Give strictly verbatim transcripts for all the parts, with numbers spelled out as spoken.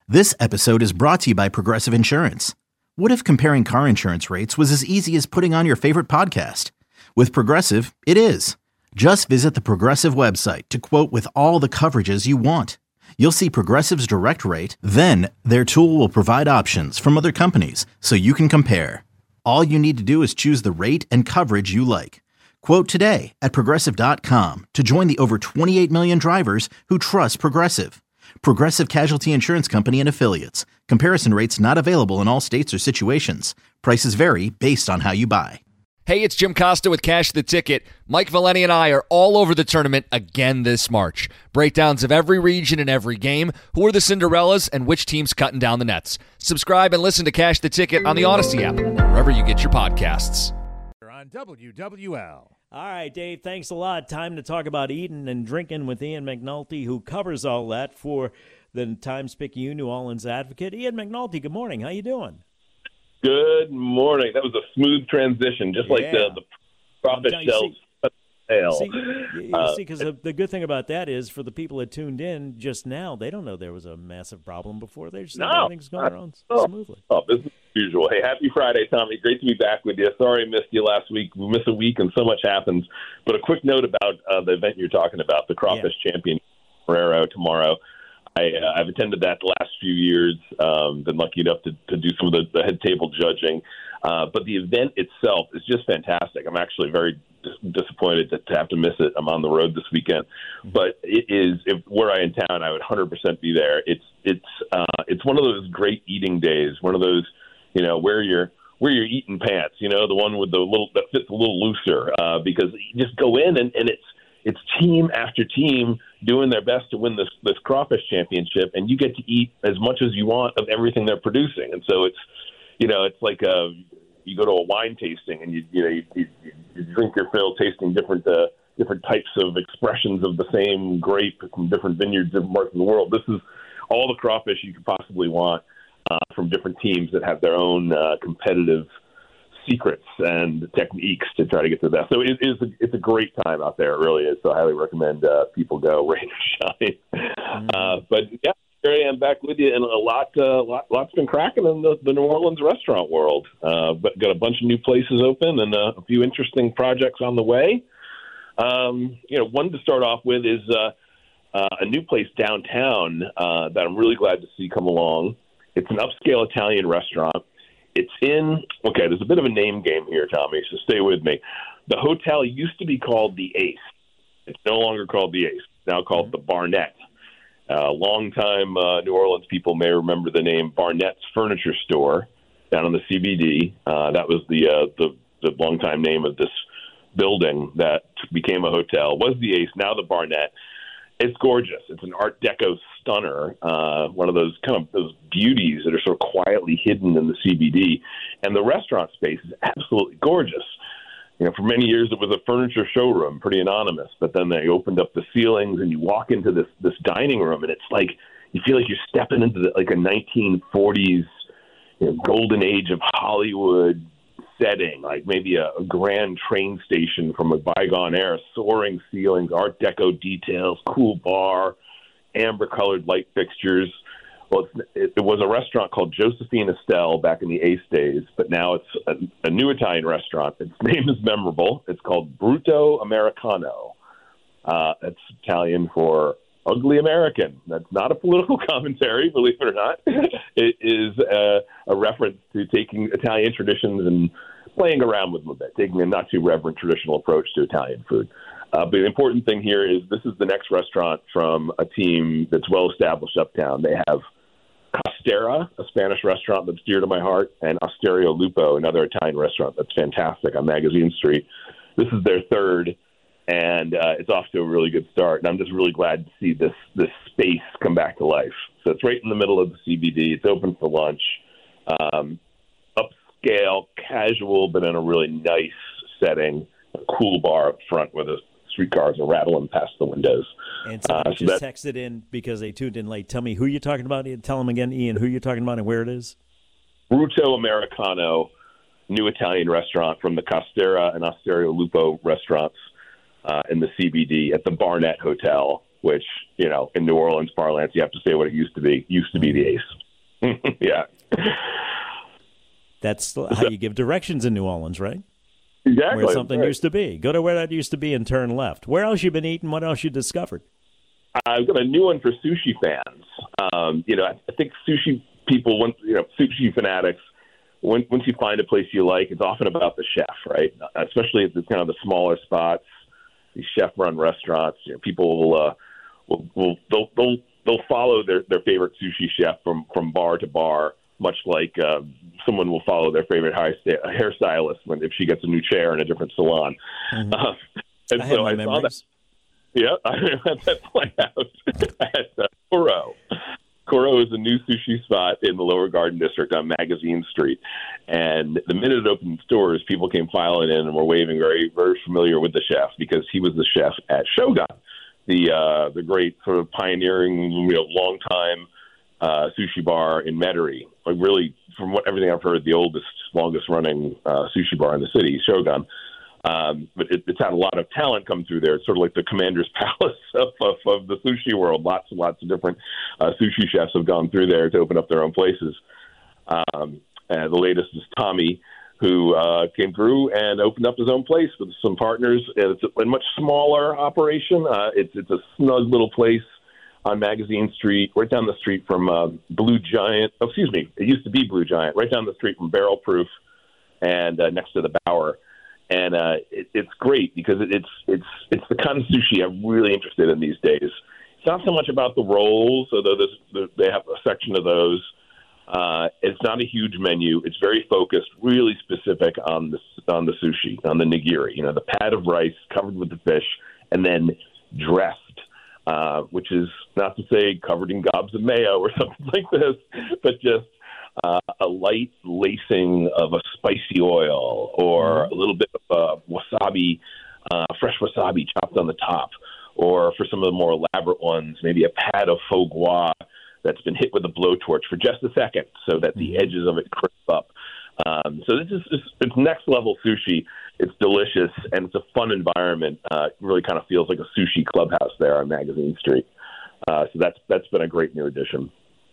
This episode is brought to you by Progressive Insurance. What if comparing car insurance rates was as easy as putting on your favorite podcast? With Progressive, it is. Just visit the Progressive website to quote with all the coverages you want. You'll see Progressive's direct rate, then their tool will provide options from other companies so you can compare. All you need to do is choose the rate and coverage you like. Quote today at progressive dot com to join the over twenty-eight million drivers who trust Progressive. Progressive Casualty Insurance Company and Affiliates. Comparison rates not available in all states or situations. Prices vary based on how you buy. Hey, it's Jim Costa with Cash the Ticket. Mike Valeni and I are all over the tournament again this March. Breakdowns of every region and every game, who are the Cinderellas, and which team's cutting down the nets. Subscribe and listen to Cash the Ticket on the Odyssey app, wherever you get your podcasts. On W W L. All right, Dave, thanks a lot. Time to talk about eating and drinking with Ian McNulty, who covers all that for the Times-Picayune New Orleans Advocate. Ian McNulty, good morning. How you doing? Good morning. That was a smooth transition, just like yeah. the, the profit Now, shells. See, you uh, see, because the, the good thing about that is for the people that tuned in just now, they don't know there was a massive problem before. They just think no, everything's going on oh, smoothly. Oh, business as usual. Hey, happy Friday, Tommy. Great to be back with you. Sorry I missed you last week. We missed a week and so much happens. But a quick note about uh, the event you're talking about, the Crawfish yeah. Champion Ferrero tomorrow. I, uh, I've attended that the last few years, um, been lucky enough to, to do some of the, the head table judging. Uh, but the event itself is just fantastic. I'm actually very dis- disappointed to, to have to miss it. I'm on the road this weekend. But it is, if were I in town, I would one hundred percent be there. It's it's uh, it's one of those great eating days, one of those, you know, where you're where you're eating pants, you know, the one with the little that fits a little looser, uh, because you just go in and, and it's it's team after team doing their best to win this this crawfish championship, and you get to eat as much as you want of everything they're producing. And so it's, you know, it's like a, you go to a wine tasting and you you know you, you, you drink your fill, tasting different uh, different types of expressions of the same grape from different vineyards, different parts of the world. This is all the crawfish you could possibly want uh, from different teams that have their own uh, competitive secrets and techniques to try to get to that. So it is a, it's a great time out there. It really is. So I highly recommend uh, people go, rain or shine. Mm-hmm. Uh, but yeah. Here I am back with you, and a lot, uh, lot, lot's been cracking in the, the New Orleans restaurant world. Uh, but got a bunch of new places open and uh, a few interesting projects on the way. Um, you know, one to start off with is uh, uh, a new place downtown uh, that I'm really glad to see come along. It's an upscale Italian restaurant. It's in okay. There's a bit of a name game here, Tommy. So stay with me. The hotel used to be called the Ace. It's no longer called the Ace. It's now called the Barnett. Uh, longtime uh, New Orleans people may remember the name Barnett's Furniture Store down in the C B D. Uh, that was the, uh, the the longtime name of this building that became a hotel. Was the Ace, now the Barnett. It's gorgeous. It's an Art Deco stunner, uh, one of those kind of those beauties that are sort of quietly hidden in the C B D. And the restaurant space is absolutely gorgeous. You know, for many years it was a furniture showroom, pretty anonymous, but then they opened up the ceilings and you walk into this this dining room and it's like you feel like you're stepping into the, like a nineteen forties, you know, golden age of Hollywood setting, like maybe a, a grand train station from a bygone era, soaring ceilings, Art Deco details, cool bar, amber-colored light fixtures. Well, it's, it, it was a restaurant called Josephine Estelle back in the Ace days, but now it's a, a new Italian restaurant. Its name is memorable. It's called Brutto Americano. Uh, it's Italian for ugly American. That's not a political commentary, believe it or not. It is a, a reference to taking Italian traditions and playing around with them a bit, taking a not too reverent traditional approach to Italian food. Uh, but the important thing here is this is the next restaurant from a team that's well established uptown. They have Costera, a Spanish restaurant that's dear to my heart, and Osteria Lupo, another Italian restaurant that's fantastic on Magazine Street. This is their third, and uh, it's off to a really good start. And I'm just really glad to see this this space come back to life. So it's right in the middle of the C B D. It's open for lunch. Um, upscale, casual, but in a really nice setting. A cool bar up front where the streetcars are rattling past the windows. And somebody uh, so just that, texted in because they tuned in late. Tell me who you're talking about. Tell them again, Ian, who you're talking about and where it is. Brutto Americano, new Italian restaurant from the Costera and Osteria Lupo restaurants uh, in the C B D at the Barnett Hotel, which, you know, in New Orleans parlance, you have to say what it used to be. Used to be the Ace. Yeah. That's how you give directions in New Orleans, right? Exactly. Where something right. used to be. Go to where that used to be and turn left. Where else you been eating? What else you discovered? I've got a new one for sushi fans. Um, you know, I, I think sushi people, once you know, sushi fanatics, when, once you find a place you like, it's often about the chef, right? Especially if it's kind of the smaller spots, these chef-run restaurants. You know, people will, uh, will, will they'll, they'll they'll follow their, their favorite sushi chef from, from bar to bar, much like uh, someone will follow their favorite hairstylist when if she gets a new chair in a different salon. Mm-hmm. Uh, and I so have my I saw memories. that. Yeah, I had that play out at uh, Koro. Koro is a new sushi spot in the Lower Garden District on Magazine Street. And the minute it opened stores, people came filing in and were waving, very, very familiar with the chef because he was the chef at Shogun, the uh, the great sort of pioneering, you know, long time uh, sushi bar in Metairie. Like really, from what everything I've heard, the oldest, longest running uh, sushi bar in the city, Shogun. Um, but it, it's had a lot of talent come through there. It's sort of like the commander's palace of, of, of the sushi world. Lots and lots of different uh, sushi chefs have gone through there to open up their own places. Um, and the latest is Tommy, who uh, came through and opened up his own place with some partners. And it's a, a much smaller operation. Uh, it's it's a snug little place on Magazine Street, right down the street from uh, Blue Giant. Oh, excuse me, it used to be Blue Giant, right down the street from Barrel Proof and uh, next to the Bower. And uh, it, it's great because it, it's it's it's the kind of sushi I'm really interested in these days. It's not so much about the rolls, although there's, they have a section of those. Uh, it's not a huge menu. It's very focused, really specific on the on the sushi, on the nigiri. You know, the pad of rice covered with the fish and then dressed, uh, which is not to say covered in gobs of mayo or something like this, but just Uh, a light lacing of a spicy oil or a little bit of uh, wasabi, uh, fresh wasabi chopped on the top, or for some of the more elaborate ones, maybe a pad of faux gras that's been hit with a blowtorch for just a second so that the edges of it crisp up. Um, so this is it's, it's next level sushi. It's delicious and it's a fun environment. Uh, it really kind of feels like a sushi clubhouse there on Magazine Street. Uh, so that's that's been a great new addition.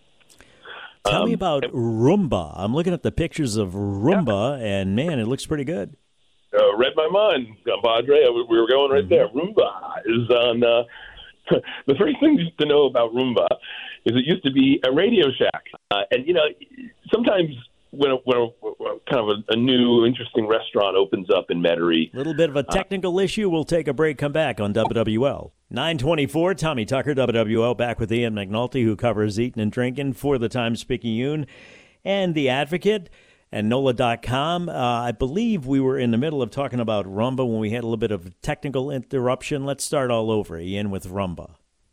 Tell um, me about Rumba. I'm looking at the pictures of Rumba, yeah. and, man, it looks pretty good. Uh, read my mind, compadre. We were going right there. Rumba is on uh, – the first thing to know about Rumba is it used to be a Radio Shack. Uh, and, you know, sometimes when, a, when a, kind of a, a new, interesting restaurant opens up in Metairie – A little bit of a technical uh, issue. We'll take a break, come back on W W L. nine twenty-four, Tommy Tucker, W W L, back with Ian McNulty, who covers eating and drinking for the Times-Picayune and The Advocate and N O L A dot com. Uh, I believe we were in the middle of talking about Rumba when we had a little bit of technical interruption. Let's start all over, Ian, with Rumba.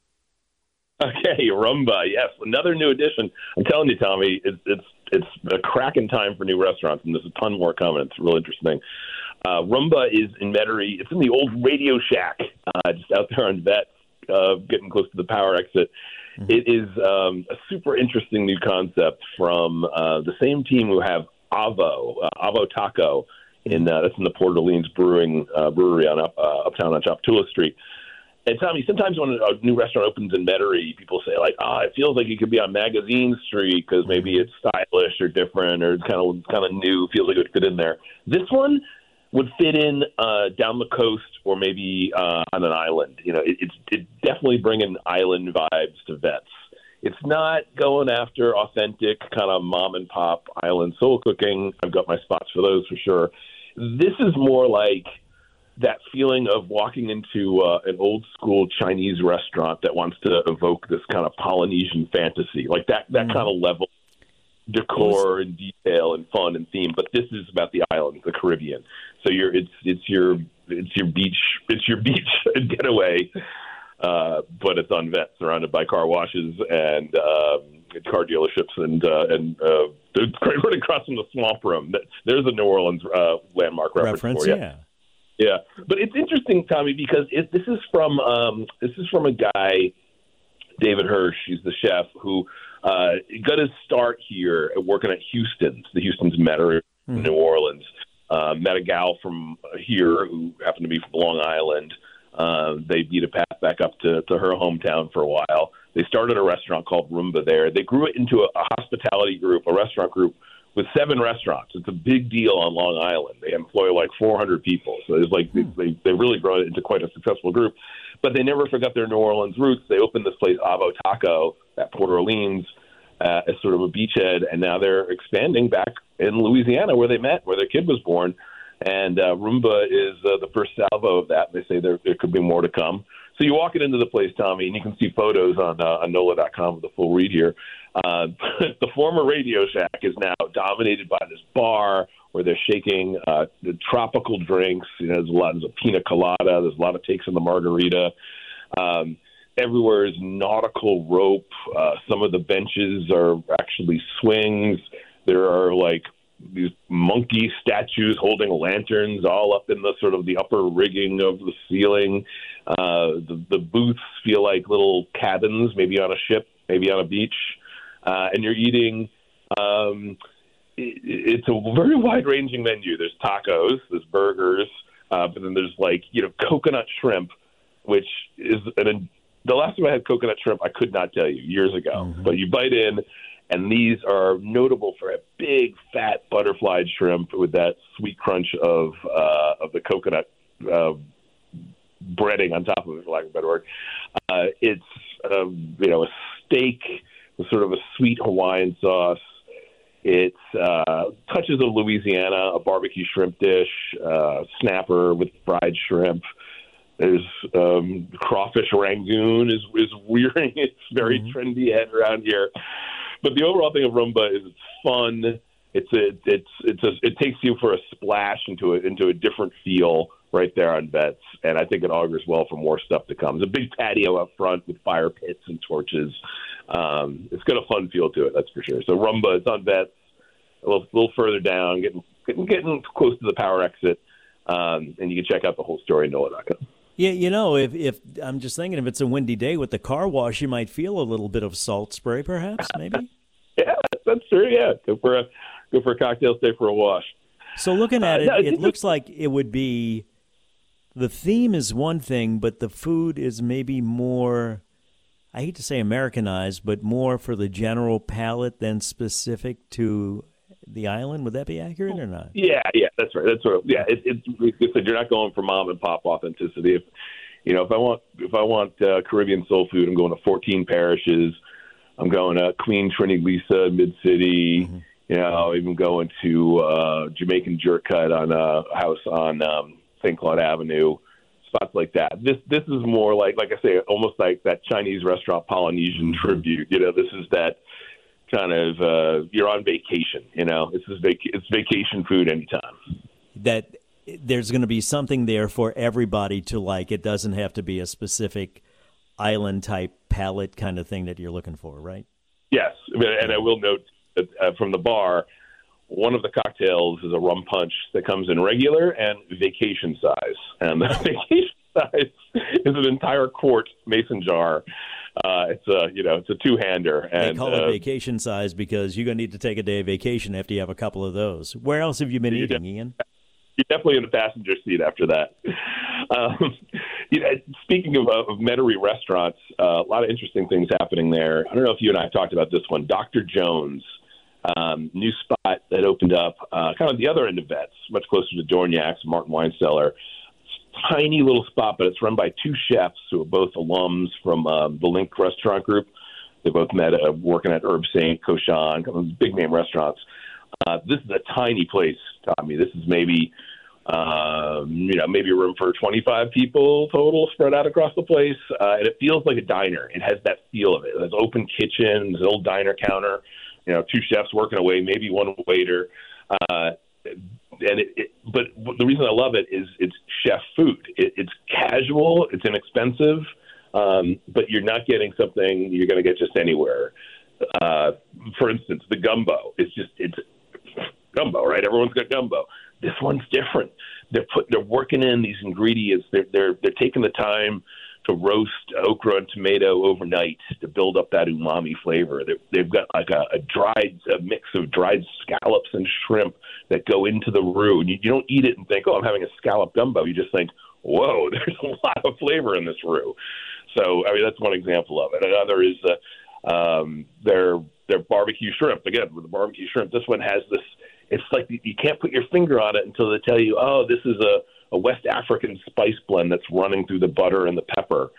Okay, Rumba, yes. Another new addition. I'm telling you, Tommy, it's it's it's a cracking time for new restaurants, and there's a ton more coming. It's real interesting. Uh, Rumba is in Metairie. It's in the old Radio Shack, uh, just out there on Vet, uh, getting close to the power exit. Mm-hmm. It is um, a super interesting new concept from uh, the same team who have Avo, uh, Avo Taco, in uh, that's in the Port Orleans Brewing uh, Brewery on up, uh, uptown on Chaptula Street. And Tommy, sometimes when a new restaurant opens in Metairie, people say like, "Ah, oh, it feels like it could be on Magazine Street because maybe it's stylish or different or it's kind of kind of new. Feels like it would fit in there." This one would fit in uh, down the coast or maybe uh, on an island. You know, it, it's it definitely bringing island vibes to Vets. It's not going after authentic kind of mom and pop island soul cooking. I've got my spots for those for sure. This is more like that feeling of walking into uh, an old school Chinese restaurant that wants to evoke this kind of Polynesian fantasy, like that, that mm-hmm. kind of level decor and detail and fun and theme. But this is about the island, the Caribbean. So you're, it's, it's your, it's your beach, it's your beach getaway. Uh, but it's on Vet, surrounded by car washes and um, car dealerships, and uh, and uh, it's right across from the Swamp Room. There's a New Orleans uh, landmark reference, reference for you. Yeah, yeah. But it's interesting, Tommy, because it, this is from um, this is from a guy, David Hirsch. He's the chef who uh, got his start here at working at Houston's, the Houston's Metairie, mm. New Orleans. Uh, met a gal from here who happened to be from Long Island. Uh, they beat a path back up to, to her hometown for a while. They started a restaurant called Rumba there. They grew it into a, a hospitality group, a restaurant group with seven restaurants. It's a big deal on Long Island. They employ like four hundred people. So it's like hmm. they, they really grown it into quite a successful group. But they never forgot their New Orleans roots. They opened this place, Avo Taco, at Port Orleans, uh, as sort of a beachhead. And now they're expanding back in Louisiana where they met, where their kid was born. And uh, Rumba is uh, the first salvo of that. They say there, there could be more to come. So you walk it into the place, Tommy, and you can see photos on uh, on NOLA dot com with the full read here. Uh, the former Radio Shack is now dominated by this bar where they're shaking uh, the tropical drinks. You know, there's a lot, there's a pina colada. There's a lot of takes on the margarita. Um, everywhere is nautical rope. Uh, some of the benches are actually swings. There are like these monkey statues holding lanterns all up in the sort of the upper rigging of the ceiling. Uh, the, the booths feel like little cabins, maybe on a ship, maybe on a beach. Uh, and you're eating, um, it, it's a very wide-ranging menu. There's tacos, there's burgers, uh, but then there's like, you know, coconut shrimp, which is, an, the last time I had coconut shrimp, I could not tell you, years ago. Mm-hmm. But you bite in, and these are notable for a big, fat, butterflied shrimp with that sweet crunch of uh, of the coconut uh, breading on top of it, for lack of a better word. Uh, it's uh, you know a steak with sort of a sweet Hawaiian sauce. It's uh, touches of Louisiana, a barbecue shrimp dish, uh, snapper with fried shrimp. There's um, crawfish rangoon is is rearing its very mm-hmm. trendy head around here. But the overall thing of Rumba is it's fun. It's a, it's it's a, it takes you for a splash into a into a different feel right there on Vets, and I think it augurs well for more stuff to come. There's a big patio up front with fire pits and torches. Um, it's got a fun feel to it, that's for sure. So Rumba, it's on Vets, a little, little further down, getting getting, getting close to the power exit, um, and you can check out the whole story at NOLA dot com. Yeah, you know, if if I'm just thinking if it's a windy day with the car wash, you might feel a little bit of salt spray, perhaps, maybe. Yeah, that's true. Yeah, go for a go for a cocktail, stay for a wash. So looking at uh, it, no, it looks like it would be the theme is one thing, but the food is maybe more. I hate to say Americanized, but more for the general palate than specific to the island. Would that be accurate or not? Yeah, yeah, that's right. That's right. Yeah, it, it's it, you're not going for mom and pop authenticity. If you know, if I want if I want uh, Caribbean soul food, I'm going to fourteen parishes. I'm going to Queen Trinity Lisa, Mid City. Mm-hmm. You know, even going to uh, Jamaican Jerk Cut on a house on um, Saint Claude Avenue. Spots like that. This this is more like like I say, almost like that Chinese restaurant Polynesian mm-hmm. tribute. You know, this is that. Kind of, uh, you're on vacation, you know. This is vac- it's vacation food anytime. That there's going to be something there for everybody to like. It doesn't have to be a specific island type palate kind of thing that you're looking for, right? Yes, and I will note that uh, from the bar, one of the cocktails is a rum punch that comes in regular and vacation size, and the vacation size is an entire quart mason jar. Uh, it's a you know it's a two-hander. And, they call uh, it vacation size because you're going to need to take a day of vacation after you have a couple of those. Where else have you been eating, de- Ian? You're definitely in the passenger seat after that. Um, you know, speaking of, of Metairie restaurants, uh, a lot of interesting things happening there. I don't know if you and I have talked about this one. Doctor Jones, um, new spot that opened up uh, kind of the other end of Vets, much closer to Dorniak's, Martin Wine Cellar. Tiny little spot, but it's run by two chefs who are both alums from uh, the Link Restaurant Group. They both met uh, working at Herb Saint, Cochin, big name restaurants. Uh, this is a tiny place, Tommy. This is maybe, um, you know, maybe room for twenty-five people total spread out across the place. Uh, and it feels like a diner. It has that feel of it. There's an open kitchen, there's an old diner counter, you know, two chefs working away, maybe one waiter. Uh, And it, it, but the reason I love it is it's chef food. It, it's casual, it's inexpensive, um, but you're not getting something you're going to get just anywhere. Uh, for instance, the gumbo is just it's gumbo, right? Everyone's got gumbo. This one's different. They're put they're working in these ingredients. They're they're they're taking the time to roast okra and tomato overnight to build up that umami flavor. They've, they've got like a, a dried a mix of dried scallops and shrimp that go into the roux. And you, you don't eat it and think, oh, I'm having a scallop gumbo. You just think, whoa, there's a lot of flavor in this roux. So, I mean, that's one example of it. Another is uh, um, their their barbecue shrimp. Again, with the barbecue shrimp, this one has this, it's like you can't put your finger on it until they tell you, oh, this is a a West African spice blend that's running through the butter and the pepper.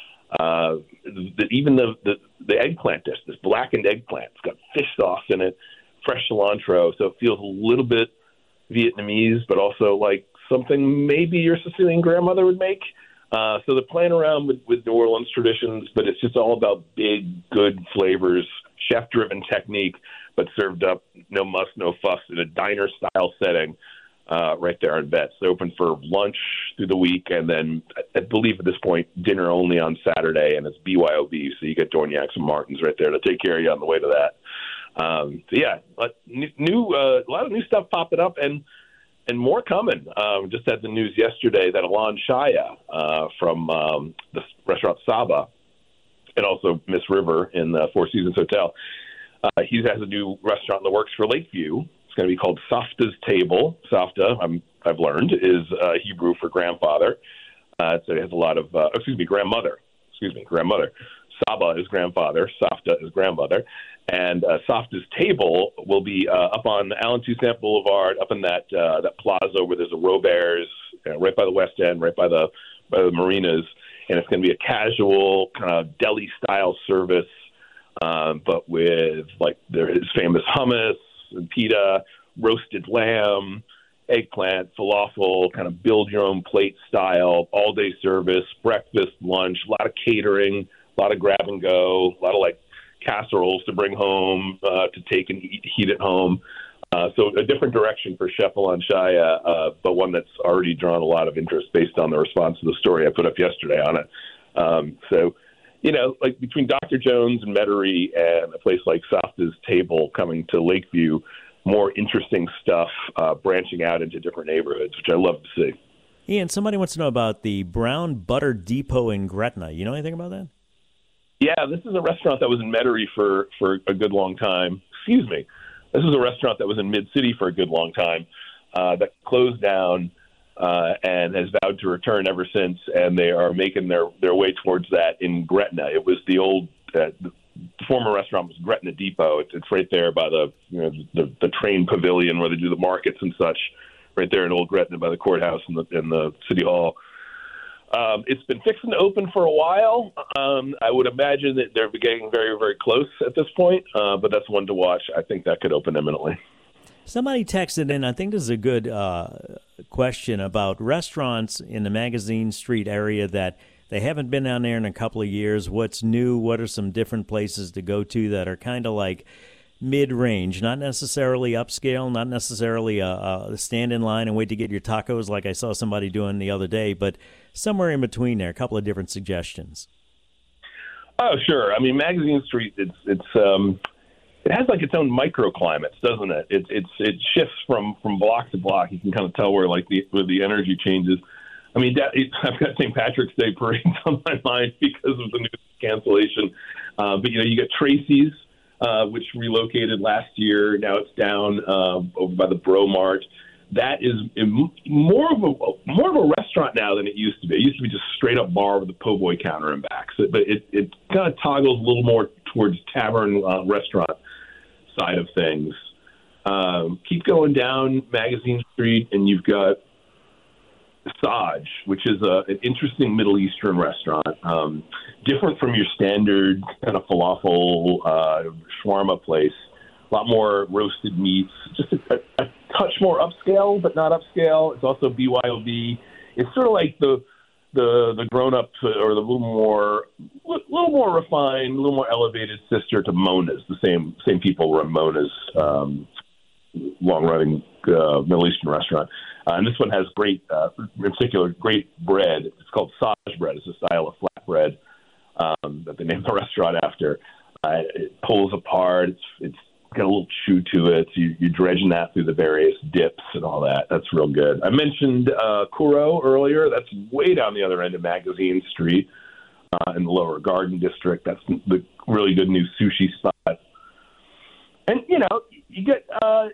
Uh, the, even the, the, the eggplant dish, this blackened eggplant, it's got fish sauce in it, fresh cilantro, so it feels a little bit Vietnamese, but also like something maybe your Sicilian grandmother would make. Uh, so they're playing around with, with New Orleans traditions, but it's just all about big, good flavors, chef-driven technique, but served up no muss, no fuss in a diner-style setting. Uh, right there in Vets. They're open for lunch through the week, and then I believe at this point dinner only on Saturday, and it's B Y O B, so you get Dorniaks and Martins right there to take care of you on the way to that. Um, so yeah, new uh, a lot of new stuff popping up, and and more coming. Um, just had the news yesterday that Alon Shaya uh, from um, the restaurant Saba, and also Miss River in the Four Seasons Hotel, uh, he has a new restaurant in the works for Lakeview. Going to be called Safta's Table. Safta, I'm, I've learned, is uh, Hebrew for grandfather. Uh, so it has a lot of, uh, excuse me, grandmother. Excuse me, grandmother. Saba is grandfather. Safta is grandmother. And uh, Safta's Table will be uh, up on Allen Toussaint Boulevard, up in that uh, that plaza where there's a Robert's, you know, right by the West End, right by the by the marinas. And it's going to be a casual kind of deli-style service, um, but with like there is famous hummus, and pita, roasted lamb, eggplant, falafel, kind of build your own plate style, all day service, breakfast, lunch, a lot of catering, a lot of grab and go, a lot of like casseroles to bring home, uh, to take and eat, heat at home. Uh, so a different direction for Chef Alon Shaya, uh, but one that's already drawn a lot of interest based on the response to the story I put up yesterday on it. Um, so, you know, like between Doctor Jones and Metairie and a place like Safta's Table coming to Lakeview, more interesting stuff uh, branching out into different neighborhoods, which I love to see. Ian, somebody wants to know about the Brown Butter Depot in Gretna. You know anything about that? Yeah, this is a restaurant that was in Metairie for, for a good long time. Excuse me. This is a restaurant that was in Mid-City for a good long time uh, that closed down uh, and has vowed to return ever since, and they are making their, their way towards that in Gretna. It was the old uh, the former restaurant was Gretna Depot. It's, it's right there by the, you know, the the train pavilion where they do the markets and such, right there in Old Gretna by the courthouse and the, and the city hall. Um, it's been fixing to open for a while. Um, I would imagine that they're getting very, very close at this point, uh, but that's one to watch. I think that could open imminently. Somebody texted in, I think this is a good uh, question about restaurants in the Magazine Street area that they haven't been down there in a couple of years. What's new? What are some different places to go to that are kind of like mid-range, not necessarily upscale, not necessarily a, a stand in line and wait to get your tacos like I saw somebody doing the other day, but somewhere in between there, a couple of different suggestions. Oh, sure. I mean, Magazine Street, it's it's um, it has like its own microclimates, doesn't it? It it's it shifts from, from block to block. You can kind of tell where like the where the energy changes. I mean, that, it, I've got Saint Patrick's Day parades on my mind because of the news cancellation. Uh, but you know, you got Tracy's, uh, which relocated last year. Now it's down uh, over by the Bro Mart. That is more of a more of a restaurant now than it used to be. It used to be just straight up bar with a po' boy counter and back. So, but it, it kind of toggles a little more towards tavern uh, restaurant side of things. Um, keep going down Magazine Street, and you've got Saj, which is a, an interesting Middle Eastern restaurant, um, different from your standard kind of falafel uh, shawarma place. A lot more roasted meats, just a, a, a touch more upscale, but not upscale. It's also B Y O B. It's sort of like the the the grown up or the little more little more refined, a little more elevated sister to Mona's. The same same people run Mona's um, long running uh, Middle Eastern restaurant. Uh, and this one has great, uh, in particular, great bread. It's called Saj bread. It's a style of flatbread um, that they named the restaurant after. Uh, it pulls apart. It's it's got a little chew to it. So you, you're dredging that through the various dips and all that. That's real good. I mentioned uh, Kuro earlier. That's way down the other end of Magazine Street. uh, in the Lower Garden District. That's the really good new sushi spot. And, you know, you get uh,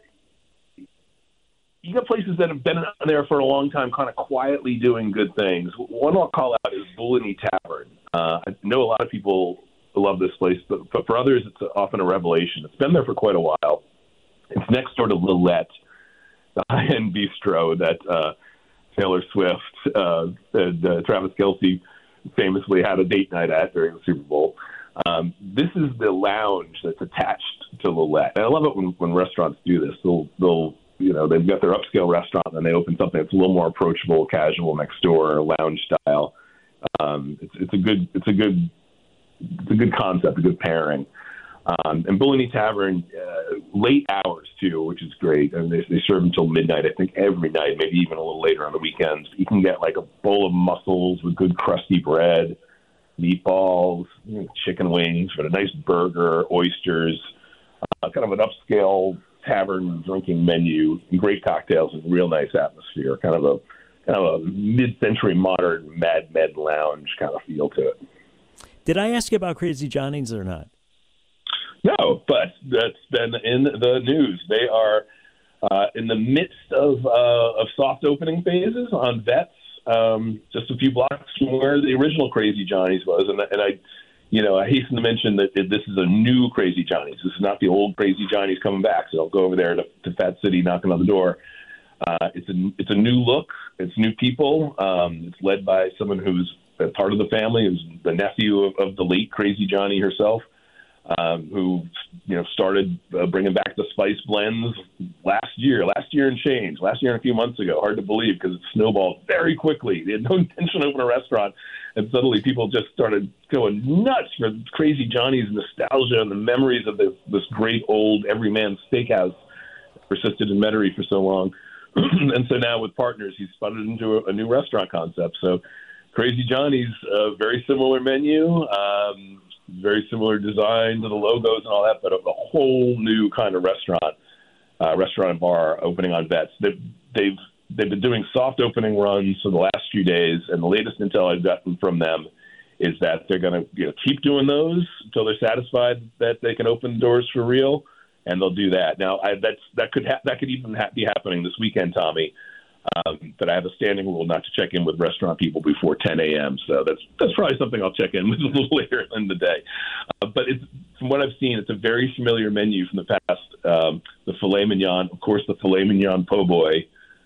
you get places that have been there for a long time kind of quietly doing good things. One I'll call out is Bulani Tavern. Uh, I know a lot of people love this place, but, but for others, it's often a revelation. It's been there for quite a while. It's next door to Lillette, the high-end bistro that uh, Taylor Swift uh, and uh, Travis Kelce famously had a date night at during the Super Bowl. Um, this is the lounge that's attached to Lillette. And I love it when, when restaurants do this. They'll, they'll, you know, they've got their upscale restaurant and then they open something that's a little more approachable, casual next door, lounge style. Um, it's, it's a good, it's a good, it's a good concept, a good pairing. Um, and Bulani Tavern, uh, late hours too, which is great. And they, they serve until midnight, I think, every night, maybe even a little later on the weekends. You can get like a bowl of mussels with good crusty bread, meatballs, you know, chicken wings, but a nice burger, oysters, uh, kind of an upscale tavern drinking menu, and great cocktails, and real nice atmosphere. Kind of a kind of a mid-century modern Mad Men lounge kind of feel to it. Did I ask you about Crazy Johnny's or not? No, but that's been in the news. They are uh, in the midst of uh, of soft opening phases on Vets, um, just a few blocks from where the original Crazy Johnny's was. And, and I, you know, I hasten to mention that this is a new Crazy Johnny's. This is not the old Crazy Johnny's coming back. So don't go over there to, to Fat City knocking on the door. Uh, it's a it's a new look. It's new people. Um, it's led by someone who's a part of the family, who's the nephew of, of the late Crazy Johnny herself. Um, who, you know, started uh, bringing back the spice blends last year, last year and change, last year and a few months ago. Hard to believe because it snowballed very quickly. They had no intention of opening a restaurant, and suddenly people just started going nuts for Crazy Johnny's nostalgia and the memories of this, this great old everyman steakhouse that persisted in Metairie for so long. And so now with partners, he's spun it into a, a new restaurant concept. So Crazy Johnny's, a very similar menu, um, very similar design to the logos and all that, but a, a whole new kind of restaurant, uh, restaurant and bar opening on Vets. They've, they've they've been doing soft opening runs for the last few days, and the latest intel I've gotten from them is that they're going to you know, keep doing those until they're satisfied that they can open doors for real, and they'll do that. Now, I, that's that could ha- that could even ha- be happening this weekend, Tommy. Um, but I have a standing rule not to check in with restaurant people before ten a.m. So that's that's probably something I'll check in with a little later in the day. Uh, but it's, from what I've seen, it's a very familiar menu from the past. Um, the filet mignon, of course, the filet mignon po' boy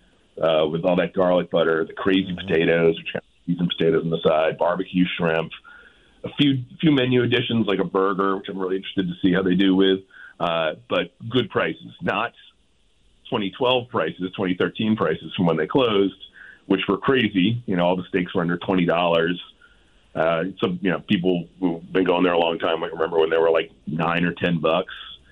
uh, with all that garlic butter, the crazy potatoes, which have seasoned potatoes on the side, barbecue shrimp, a few few menu additions like a burger, which I'm really interested to see how they do with. Uh, but good prices, not twenty twelve prices, twenty thirteen prices from when they closed, which were crazy. You know, all the steaks were under twenty dollars. Uh, some, you know, people who've been going there a long time might remember when they were like nine or ten bucks.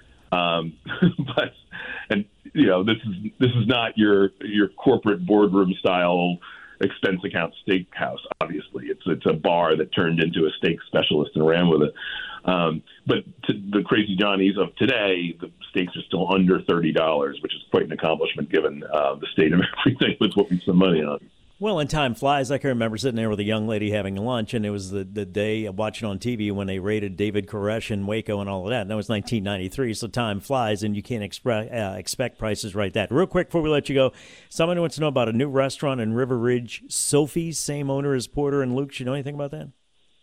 Um, but, and you know, this is this is not your your corporate boardroom style expense account steakhouse. Obviously, it's it's a bar that turned into a steak specialist and ran with it. Um, but to the Crazy Johnny's of today, the steaks are still under thirty dollars, which is quite an accomplishment given uh, the state of everything with what we spend money on. Well, and time flies. I can remember sitting there with a young lady having lunch, and it was the, the day of watching on T V when they raided David Koresh and Waco and all of that. And that was nineteen ninety-three, so time flies, and you can't expre- uh, expect prices right that. Real quick before we let you go, someone wants to know about a new restaurant in River Ridge, Sophie's, same owner as Porter and Luke's. You know anything about that?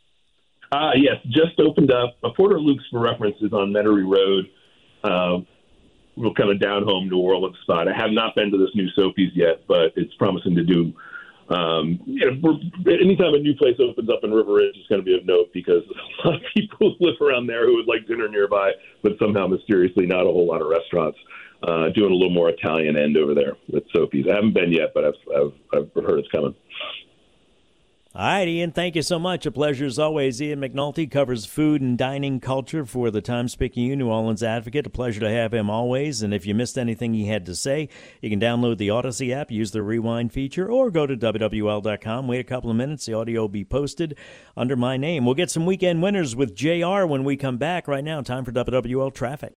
Uh, yes, just opened up. Uh, Porter Luke's, for reference, is on Metairie Road, uh, real kind of down home New Orleans spot. I have not been to this new Sophie's yet, but it's promising to do. Um, you know, anytime a new place opens up in River Ridge, it's going to be of note because a lot of people live around there who would like dinner nearby, but somehow mysteriously not a whole lot of restaurants. Uh, doing a little more Italian end over there with Sophie's. I haven't been yet, but I've I've, I've heard it's coming. All right, Ian, thank you so much. A pleasure as always. Ian McNulty covers food and dining culture for the Times-Picayune New Orleans Advocate. A pleasure to have him always. And if you missed anything he had to say, you can download the Odyssey app, use the rewind feature, or go to W W L dot com. Wait a couple of minutes. The audio will be posted under my name. We'll get some weekend winners with J R when we come back. Right now, time for W W L Traffic.